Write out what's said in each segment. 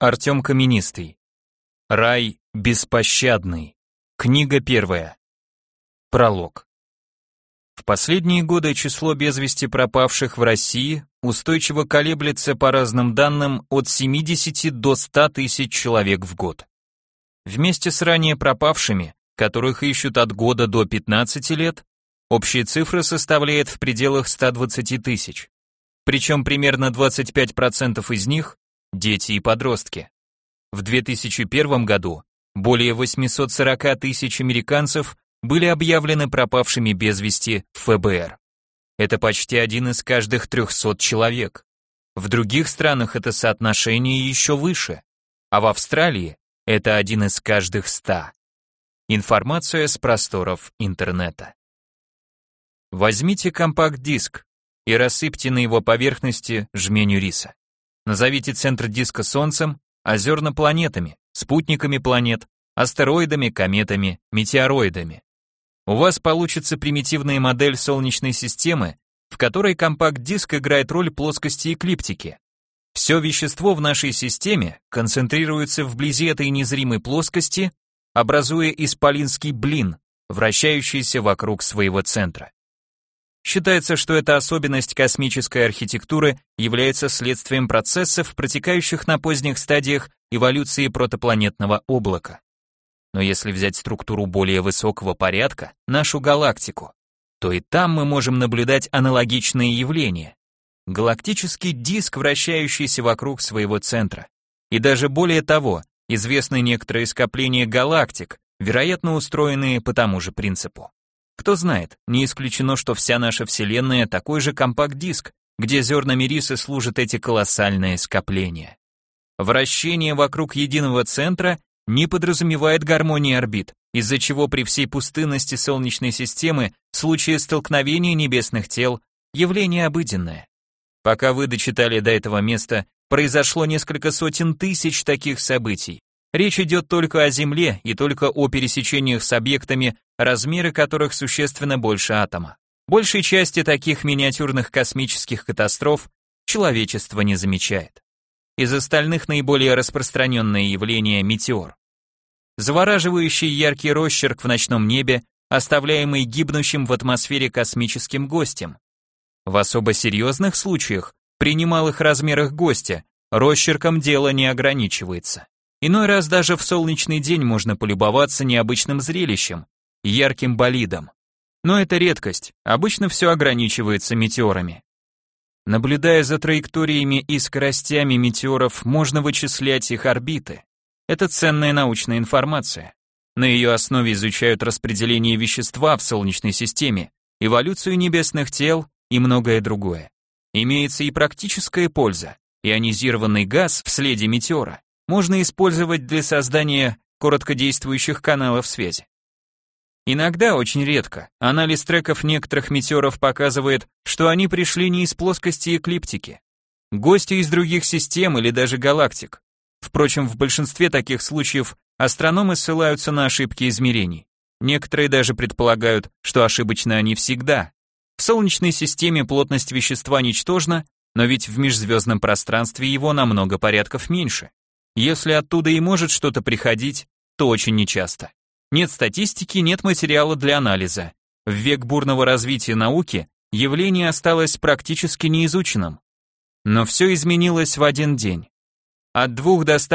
Артем Каменистый. Рай беспощадный. Книга первая. Пролог. В последние годы число без вести пропавших в России устойчиво колеблется по разным данным от 70 до 100 тысяч человек в год. Вместе с ранее пропавшими, которых ищут от года до 15 лет, общая цифра составляет в пределах 120 тысяч. Причем примерно 25% из них – дети и подростки. В 2001 году более 840 тысяч американцев были объявлены пропавшими без вести в ФБР. Это почти 1 из каждых 300 человек. В других странах это соотношение еще выше, а в Австралии это 1 из каждых 100. Информация с просторов интернета. Возьмите компакт-диск и рассыпьте на его поверхности жменю риса. Назовите центр диска Солнцем, а зерна планетами, спутниками планет, астероидами, кометами, метеороидами. У вас получится примитивная модель Солнечной системы, в которой компакт-диск играет роль плоскости эклиптики. Все вещество в нашей системе концентрируется вблизи этой незримой плоскости, образуя исполинский блин, вращающийся вокруг своего центра. Считается, что эта особенность космической архитектуры является следствием процессов, протекающих на поздних стадиях эволюции протопланетного облака. Но если взять структуру более высокого порядка, нашу галактику, то и там мы можем наблюдать аналогичные явления. Галактический диск, вращающийся вокруг своего центра. И даже более того, известны некоторые скопления галактик, вероятно устроенные по тому же принципу. Кто знает, не исключено, что вся наша Вселенная такой же компакт-диск, где зернами риса служат эти колоссальные скопления. Вращение вокруг единого центра не подразумевает гармонии орбит, из-за чего при всей пустынности Солнечной системы случаи столкновения небесных тел – явление обыденное. Пока вы дочитали до этого места, произошло несколько сотен тысяч таких событий. Речь идет только о Земле и только о пересечениях с объектами, размеры которых существенно больше атома. Большей части таких миниатюрных космических катастроф человечество не замечает. Из остальных наиболее распространенное явление – метеор. Завораживающий яркий росчерк в ночном небе, оставляемый гибнущим в атмосфере космическим гостем. В особо серьезных случаях, при немалых размерах гостя, росчерком дело не ограничивается. Иной раз даже в солнечный день можно полюбоваться необычным зрелищем, ярким болидом. Но это редкость, обычно все ограничивается метеорами. Наблюдая за траекториями и скоростями метеоров, можно вычислять их орбиты. Это ценная научная информация. На ее основе изучают распределение вещества в Солнечной системе, эволюцию небесных тел и многое другое. Имеется и практическая польза. Ионизированный газ в следе метеора можно использовать для создания короткодействующих каналов связи. Иногда, очень редко, анализ треков некоторых метеоров показывает, что они пришли не из плоскости эклиптики. Гости из других систем или даже галактик. Впрочем, в большинстве таких случаев астрономы ссылаются на ошибки измерений. Некоторые даже предполагают, что ошибочны они всегда. В Солнечной системе плотность вещества ничтожна, но ведь в межзвездном пространстве его на много порядков меньше. Если оттуда и может что-то приходить, то очень нечасто. Нет статистики, нет материала для анализа. В век бурного развития науки явление осталось практически неизученным. Но все изменилось в один день. От 2 до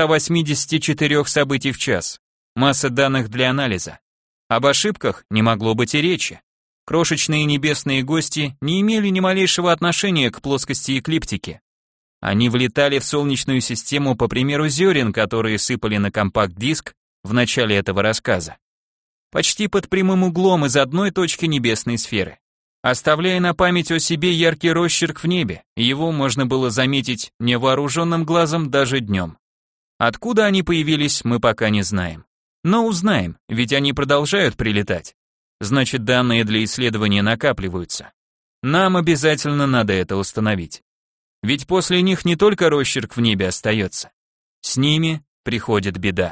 184 событий в час. Масса данных для анализа. Об ошибках не могло быть и речи. Крошечные небесные гости не имели ни малейшего отношения к плоскости эклиптики. Они влетали в Солнечную систему по примеру зерен, которые сыпали на компакт-диск в начале этого рассказа. Почти под прямым углом из одной точки небесной сферы. Оставляя на память о себе яркий росчерк в небе, его можно было заметить невооруженным глазом даже днем. Откуда они появились, мы пока не знаем. Но узнаем, ведь они продолжают прилетать. Значит, данные для исследования накапливаются. Нам обязательно надо это установить. Ведь после них не только росчерк в небе остается. С ними приходит беда.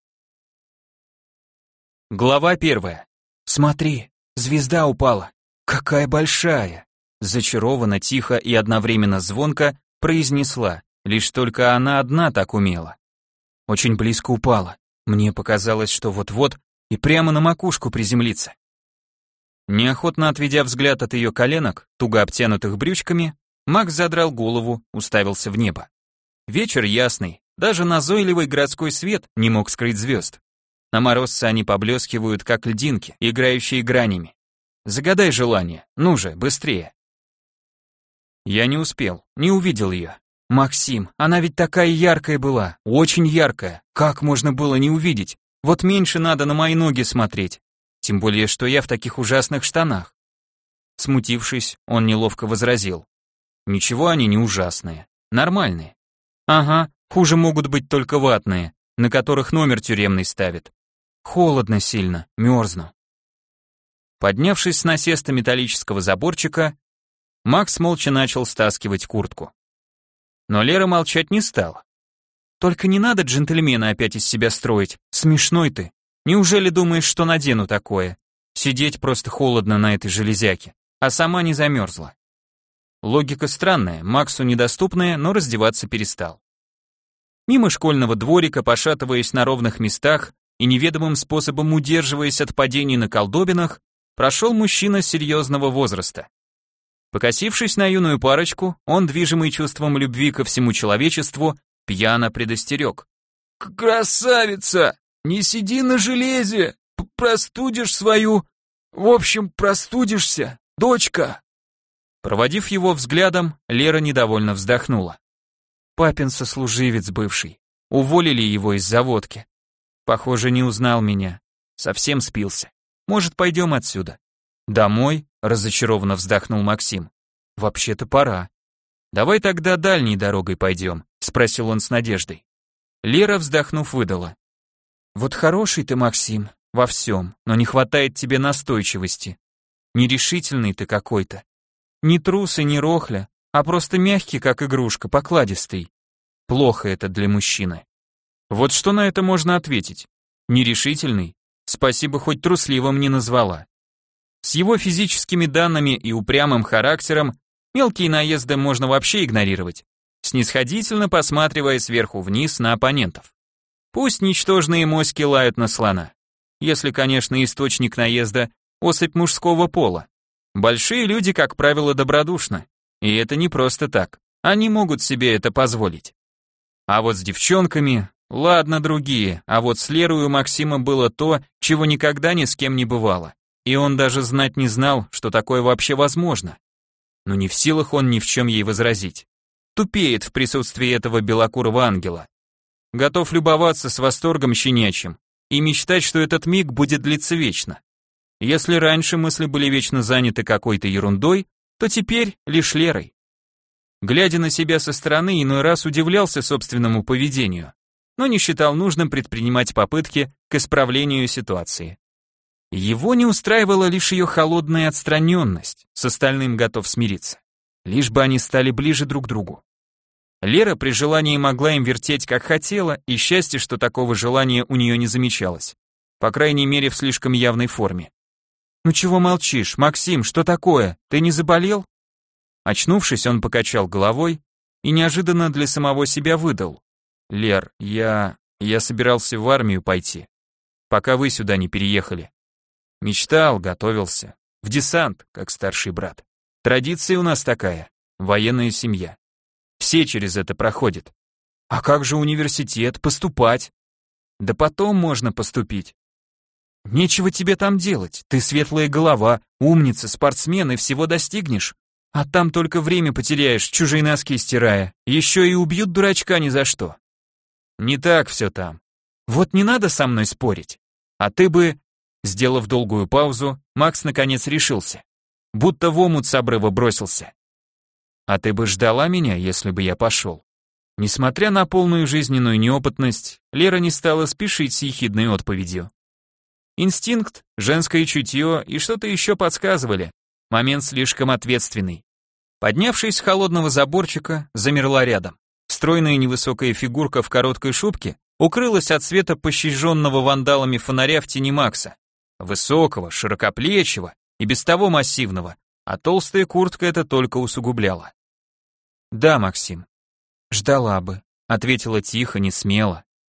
Глава 1. Смотри, звезда упала. Какая большая! Зачарованно, тихо и одновременно звонко произнесла, лишь только она одна так умела. очень близко упала. Мне показалось, что вот-вот и прямо на макушку приземлится. Неохотно отведя взгляд от ее коленок, туго обтянутых брючками, Макс задрал голову, уставился в небо. Вечер ясный, даже назойливый городской свет не мог скрыть звезд. На морозце они поблескивают, как льдинки, играющие гранями. Загадай желание, ну же, быстрее. Я не успел, не увидел ее. Максим, она ведь такая яркая была, очень яркая. Как можно было не увидеть? Вот меньше надо на мои ноги смотреть. Тем более, что я в таких ужасных штанах. Смутившись, он неловко возразил. Ничего они не ужасные, нормальные. Ага, хуже могут быть только ватные, на которых номер тюремный ставят. Холодно сильно, мерзну. Поднявшись с насеста металлического заборчика, Макс молча начал стаскивать куртку. Но Лера молчать не стала. Только не надо джентльмена опять из себя строить, смешной ты. Неужели думаешь, что надену такое? Сидеть просто холодно на этой железяке, а сама не замерзла. Логика странная, Максу недоступная, но раздеваться перестал. Мимо школьного дворика, пошатываясь на ровных местах и неведомым способом удерживаясь от падений на колдобинах, прошел мужчина серьезного возраста. Покосившись на юную парочку, он, движимый чувством любви ко всему человечеству, пьяно предостерег. «Красавица! Не сиди на железе! Простудишь свою... В общем, простудишься, дочка!» Проводив его взглядом, Лера недовольно вздохнула. Папин сослуживец бывший. Уволили его из-за водки. Похоже, не узнал меня. Совсем спился. Может, пойдем отсюда? Домой? Разочарованно вздохнул Максим. Вообще-то пора. Давай тогда дальней дорогой пойдем, спросил он с надеждой. Лера, вздохнув, выдала. Вот хороший ты, Максим, во всем, но не хватает тебе настойчивости. Нерешительный ты какой-то. Не трус и не рохля, а просто мягкий, как игрушка, покладистый. Плохо это для мужчины. Вот что на это можно ответить? Нерешительный? Спасибо, хоть трусливым не назвала. С его физическими данными и упрямым характером мелкие наезды можно вообще игнорировать, снисходительно посматривая сверху вниз на оппонентов. Пусть ничтожные моськи лают на слона. Если, конечно, источник наезда – особь мужского пола. Большие люди, как правило, добродушны. И это не просто так. Они могут себе это позволить. А вот с девчонками, ладно, другие, а вот с Лерой у Максима было то, чего никогда ни с кем не бывало. И он даже знать не знал, что такое вообще возможно. Но не в силах он ни в чем ей возразить. Тупеет в присутствии этого белокурого ангела. Готов любоваться с восторгом щенячьим и мечтать, что этот миг будет длиться вечно. Если раньше мысли были вечно заняты какой-то ерундой, то теперь лишь Лерой. Глядя на себя со стороны, иной раз удивлялся собственному поведению, но не считал нужным предпринимать попытки к исправлению ситуации. Его не устраивала лишь ее холодная отстраненность, с остальным готов смириться, лишь бы они стали ближе друг к другу. Лера при желании могла им вертеть как хотела, и счастье, что такого желания у нее не замечалось, по крайней мере в слишком явной форме. «Ну чего молчишь, Максим, что такое? Ты не заболел?» Очнувшись, он покачал головой и неожиданно для самого себя выдал. «Лер, я собирался в армию пойти, пока вы сюда не переехали. Мечтал, готовился. В десант, как старший брат. Традиция у нас такая, военная семья. Все через это проходят. А как же университет, поступать? Да потом можно поступить. Нечего тебе там делать, ты светлая голова, умница, спортсмен и всего достигнешь. А там только время потеряешь, чужие носки стирая. Еще и убьют дурачка ни за что. Не так все там. Вот не надо со мной спорить. А ты бы... Сделав долгую паузу, Макс наконец решился. Будто в омут с обрыва бросился. А ты бы ждала меня, если бы я пошел? Несмотря на полную жизненную неопытность, Лера не стала спешить с ехидной отповедью. Инстинкт, женское чутье и что-то еще подсказывали. Момент слишком ответственный. Поднявшись с холодного заборчика, замерла рядом. Стройная невысокая фигурка в короткой шубке укрылась от света пощаженного вандалами фонаря в тени Макса. Высокого, широкоплечего и без того массивного, а толстая куртка это только усугубляла. «Да, Максим, ждала бы», — ответила тихо, не смело.